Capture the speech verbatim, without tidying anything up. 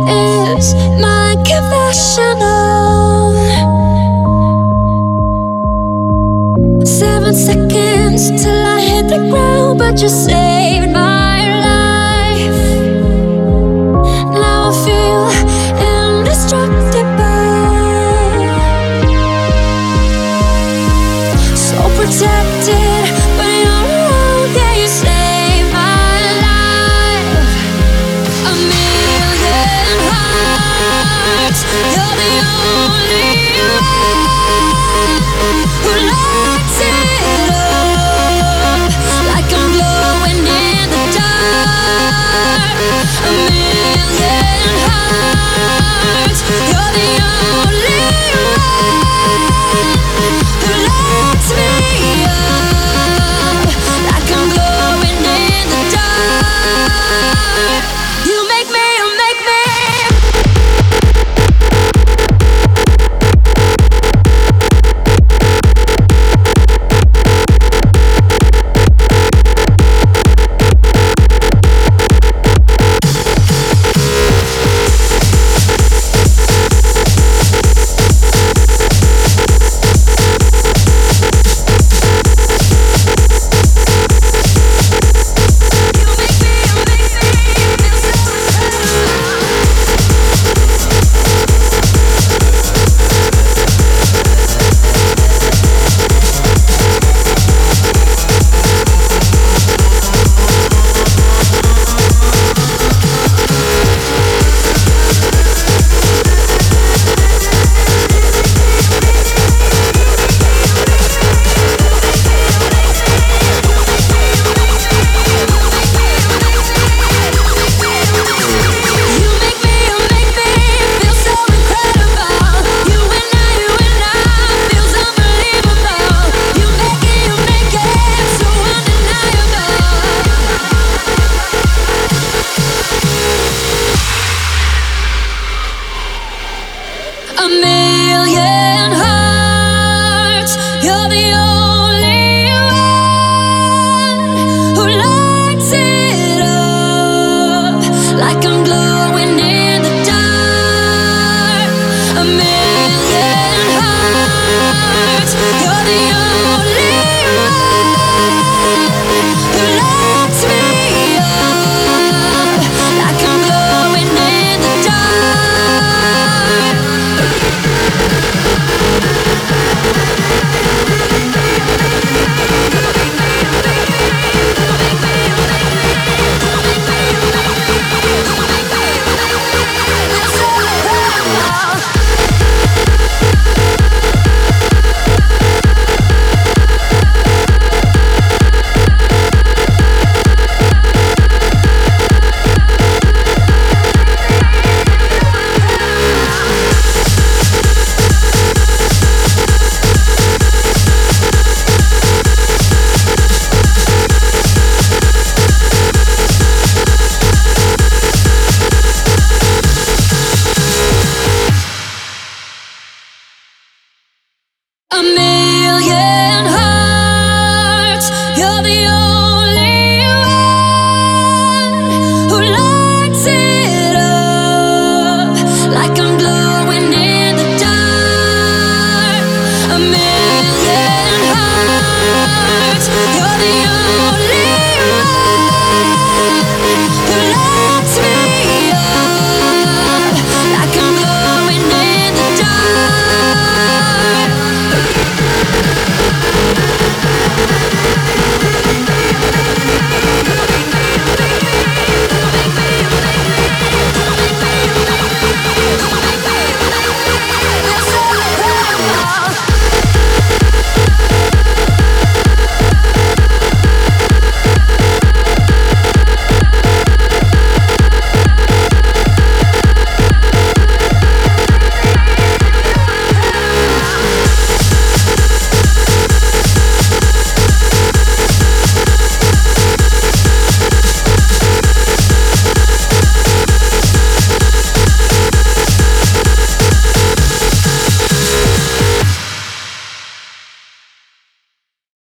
is my confessional. Seven seconds till I hit the ground, but you saved my life. Now I feel indestructible, so protected when you're around. Yeah, you saved my life. A million hearts, you're the only one who lights it up like I'm glowing in the dark. A million hearts, you're the only one who lights me up like I'm glowing in the dark. You make me, you make me. A million hearts, you're the only